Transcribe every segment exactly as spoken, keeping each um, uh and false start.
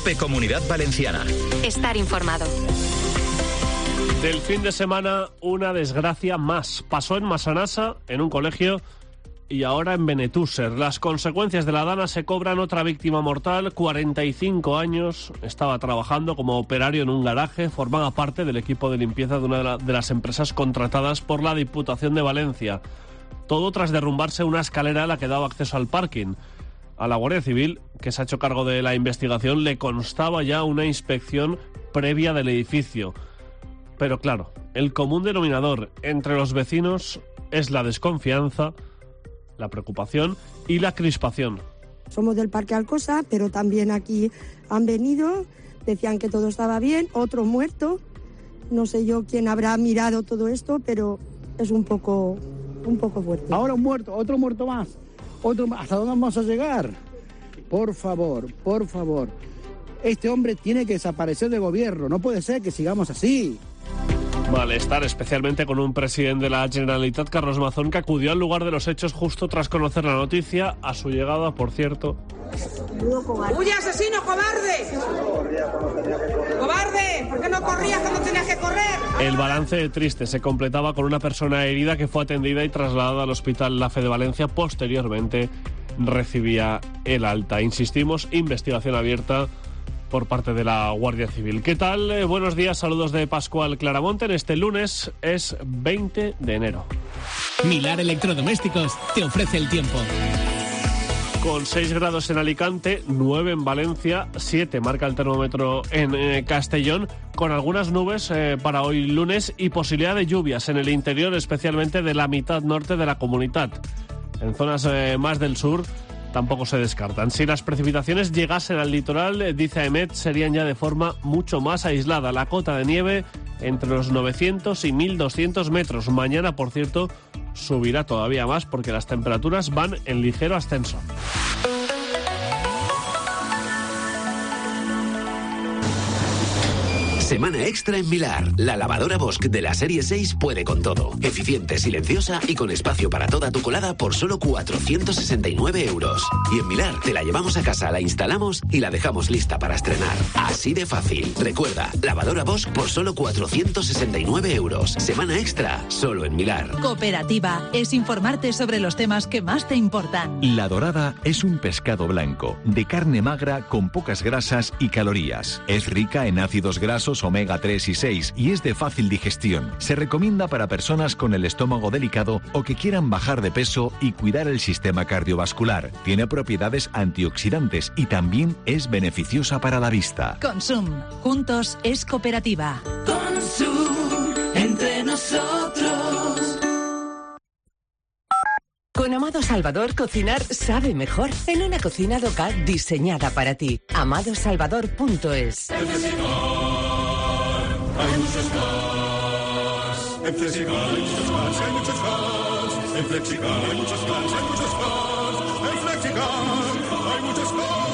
COPE Comunidad Valenciana. Estar informado. Del fin de semana, una desgracia más. Pasó en Massanassa, en un colegio, y ahora en Benetússer. Las consecuencias de la dana se cobran otra víctima mortal, cuarenta y cinco años, estaba trabajando como operario en un garaje, formaba parte del equipo de limpieza de una de, la, de las empresas contratadas por la Diputación de Valencia. Todo tras derrumbarse una escalera a la que daba acceso al parking. A la Guardia Civil, que se ha hecho cargo de la investigación, le constaba ya una inspección previa del edificio. Pero claro, el común denominador entre los vecinos es la desconfianza, la preocupación y la crispación. Somos del Parque Alcosa, pero también aquí han venido, decían que todo estaba bien, otro muerto. No sé yo quién habrá mirado todo esto, pero es un poco, un poco fuerte. Ahora un muerto, otro muerto más. Otro, ¿hasta dónde vamos a llegar? Por favor, por favor. Este hombre tiene que desaparecer del gobierno. No puede ser que sigamos así. Malestar, especialmente con un presidente de la Generalitat, Carlos Mazón, que acudió al lugar de los hechos justo tras conocer la noticia. A su llegada, por cierto... ¡Huye, asesino, cobarde! ¡Cobarde! ¿Por qué no corrías cuando tenías que correr? El balance triste se completaba con una persona herida que fue atendida y trasladada al Hospital La Fe de Valencia. Posteriormente recibía el alta. Insistimos, investigación abierta por parte de la Guardia Civil. ¿Qué tal? Eh, buenos días, saludos de Pascual Claramonte. En este lunes es veinte de enero. Milar Electrodomésticos te ofrece el tiempo. Con seis grados en Alicante, nueve en Valencia, siete marca el termómetro en eh, Castellón, con algunas nubes eh, para hoy lunes y posibilidad de lluvias en el interior, especialmente de la mitad norte de la comunidad. En zonas eh, más del sur tampoco se descartan. Si las precipitaciones llegasen al litoral, eh, dice AEMET, serían ya de forma mucho más aislada. La cota de nieve entre los novecientos y mil doscientos metros. Mañana, por cierto, subirá todavía más porque las temperaturas van en ligero ascenso. Semana extra en Milar. La lavadora Bosch de la serie seis puede con todo. Eficiente, silenciosa y con espacio para toda tu colada por solo cuatrocientos sesenta y nueve euros. Y en Milar te la llevamos a casa, la instalamos y la dejamos lista para estrenar. Así de fácil. Recuerda, lavadora Bosch por solo cuatrocientos sesenta y nueve euros. Semana extra, solo en Milar. Cooperativa es informarte sobre los temas que más te importan. La dorada es un pescado blanco, de carne magra con pocas grasas y calorías. Es rica en ácidos grasos omega tres y seis y es de fácil digestión. Se recomienda para personas con el estómago delicado o que quieran bajar de peso y cuidar el sistema cardiovascular. Tiene propiedades antioxidantes y también es beneficiosa para la vista. Consum. Juntos es cooperativa. Consum. Entre nosotros. Con Amado Salvador, cocinar sabe mejor en una cocina local diseñada para ti. amado salvador punto es. Hay muchos cars. En Flexicar hay muchos cars, hay muchos cars. En Flexicar hay muchos cars, hay muchos cars. En Flexicar hay muchos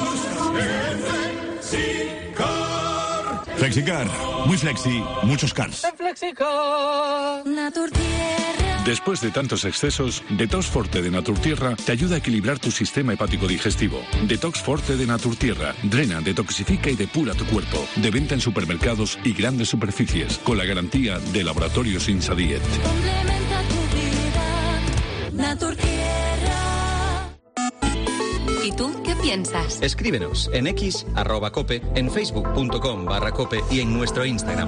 cars. En Flexicar. Flexicar, muy flexi, muchos cars. En Flexicar. Naturtierra. Después de tantos excesos, Detox Forte de Naturtierra te ayuda a equilibrar tu sistema hepático digestivo. Detox Forte de Naturtierra drena, detoxifica y depura tu cuerpo. De venta en supermercados y grandes superficies, con la garantía de Laboratorios Insadiet. Complementa tu vida. Naturtierra. ¿Y tú qué piensas? Escríbenos en X, arroba cope, en facebook.com barra cope y en nuestro Instagram.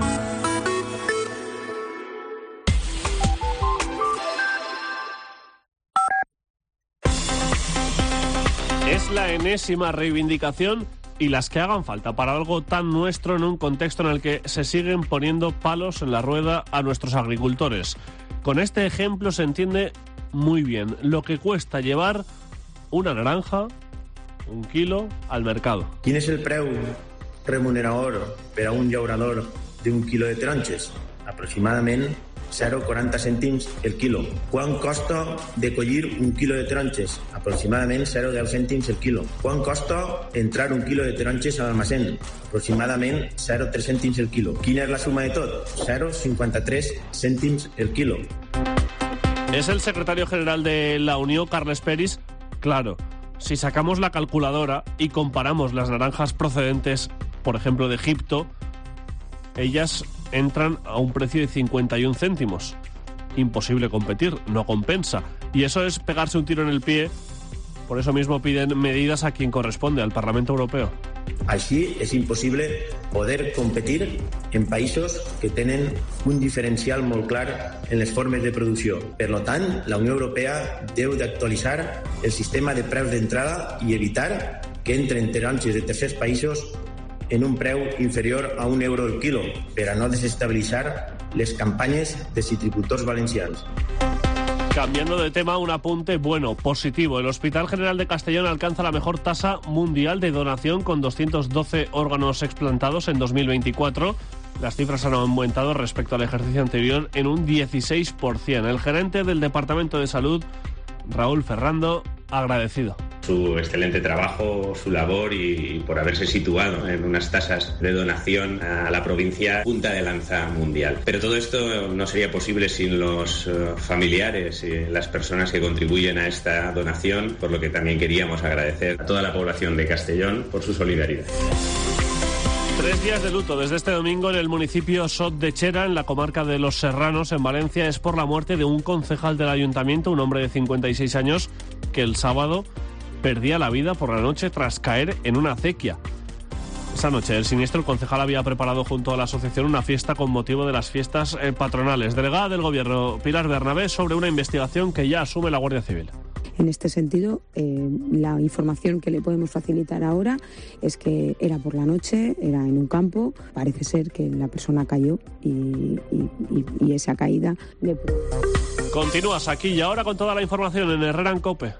Es la enésima reivindicación y las que hagan falta para algo tan nuestro en un contexto en el que se siguen poniendo palos en la rueda a nuestros agricultores. Con este ejemplo se entiende muy bien lo que cuesta llevar una naranja, un kilo, al mercado. Quin és el preu remunerador per a un llaurador d'un quilo de taronges? Aproximadament zero coma quaranta cèntims el quilo. Quant costa de collir un quilo de taronges? Aproximadament zero coma deu cèntims el quilo. Quant costa entrar un quilo de taronges a l'almacén? Aproximadament zero coma tres cèntims el quilo. Quina és la suma de tot? zero coma cinquanta-tres cèntims el quilo. Es el secretario general de la Unión, Carles Peris. Claro, si sacamos la calculadora y comparamos las naranjas procedentes por ejemplo, de Egipto, ellas entran a un precio de cincuenta y un céntimos. Imposible competir, no compensa. Y eso es pegarse un tiro en el pie. Por eso mismo piden medidas a quien corresponde, al Parlamento Europeo. Així és impossible poder competir en països que tenen un diferencial molt clar en les formes de producció. Per tant, la Unió Europea deu d'actualitzar el sistema de preus d'entrada i evitar que entren taronges de tercers països en un preu inferior a un euro el quilo, per a no desestabilitzar les campanyes de citricultors valencians. Cambiando de tema, un apunte bueno, positivo. El Hospital General de Castellón alcanza la mejor tasa mundial de donación con doscientos doce órganos explantados en dos mil veinticuatro. Las cifras han aumentado respecto al ejercicio anterior en un dieciséis por ciento. El gerente del Departamento de Salud, Raúl Ferrando, agradecido. Su excelente trabajo, su labor y por haberse situado en unas tasas de donación a la provincia punta de lanza mundial. Pero todo esto no sería posible sin los familiares y las personas que contribuyen a esta donación, por lo que también queríamos agradecer a toda la población de Castellón por su solidaridad. Tres días de luto desde este domingo en el municipio Sot de Chera, en la comarca de Los Serranos, en Valencia. Es por la muerte de un concejal del ayuntamiento, un hombre de cincuenta y seis años, que el sábado perdía la vida por la noche tras caer en una acequia. Esa noche del siniestro, el concejal había preparado junto a la asociación una fiesta con motivo de las fiestas eh, patronales. Delegada del Gobierno, Pilar Bernabé, sobre una investigación que ya asume la Guardia Civil. En este sentido, eh, la información que le podemos facilitar ahora es que era por la noche, era en un campo. Parece ser que la persona cayó y, y, y, y esa caída le... Continúas aquí y ahora con toda la información en Herrera en COPE.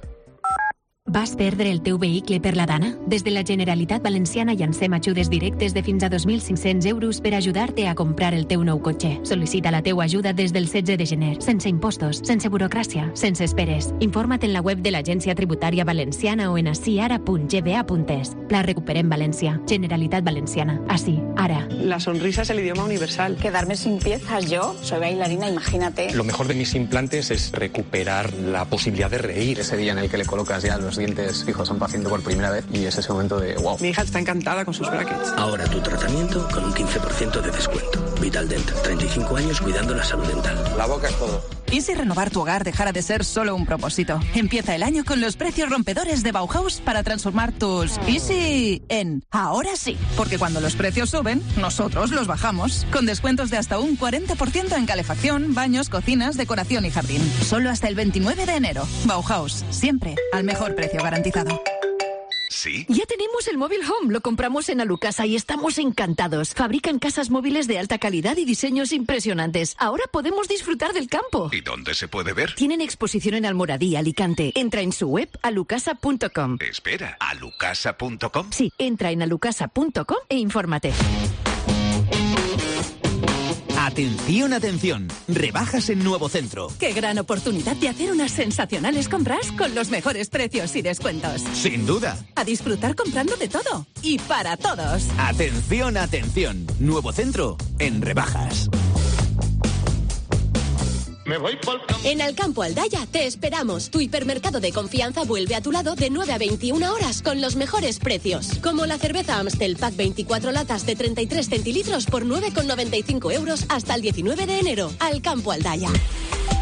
Vas perdre el teu vehicle per la Dana? Des de la Generalitat Valenciana llancem ajudes directes de fins a dos mil cinc-cents euros per ajudar-te a comprar el teu nou cotxe. Sol·licita la teua ajuda des del setze de gener, sense impostos, sense burocràcia, sense esperes. Informa't en la web de l'Agència Tributària Valenciana o en asiara punt g b a punt es. La Recuperem València. Generalitat Valenciana. Así, ara. La sonrisa es el idioma universal. Quedarme sin piezas yo, soy bailarina, imagínate. Lo mejor de mis implantes es recuperar la posibilidad de reír. Ese día en el que le colocas ya los dientes fijos a un paciente por primera vez y es ese momento de wow. Mi hija está encantada con sus brackets. Ahora tu tratamiento con un quince por ciento de descuento. Vitaldent, treinta y cinco años cuidando la salud dental. La boca es todo. ¿Y si renovar tu hogar dejara de ser solo un propósito? Empieza el año con los precios rompedores de Bauhaus para transformar tus Easy en ahora sí. Porque cuando los precios suben, nosotros los bajamos. Con descuentos de hasta un cuarenta por ciento en calefacción, baños, cocinas, decoración y jardín. Solo hasta el veintinueve de enero. Bauhaus, siempre al mejor precio garantizado. ¿Sí? Ya tenemos el móvil Home, lo compramos en Alucasa y estamos encantados. Fabrican casas móviles de alta calidad y diseños impresionantes. Ahora podemos disfrutar del campo. ¿Y dónde se puede ver? Tienen exposición en Almoradí, Alicante. Entra en su web alucasa punto com. Espera, ¿alucasa punto com? Sí, entra en alucasa punto com e infórmate. Atención, atención. Rebajas en Nuevo Centro. Qué gran oportunidad de hacer unas sensacionales compras con los mejores precios y descuentos. Sin duda. A disfrutar comprando de todo. Y para todos. Atención, atención. Nuevo Centro en rebajas. Me voy por... En Alcampo Aldaya te esperamos. Tu hipermercado de confianza vuelve a tu lado de nueve a veintiuna horas con los mejores precios. Como la cerveza Amstel Pack veinticuatro latas de treinta y tres centilitros por nueve con noventa y cinco euros hasta el diecinueve de enero. Alcampo Aldaya.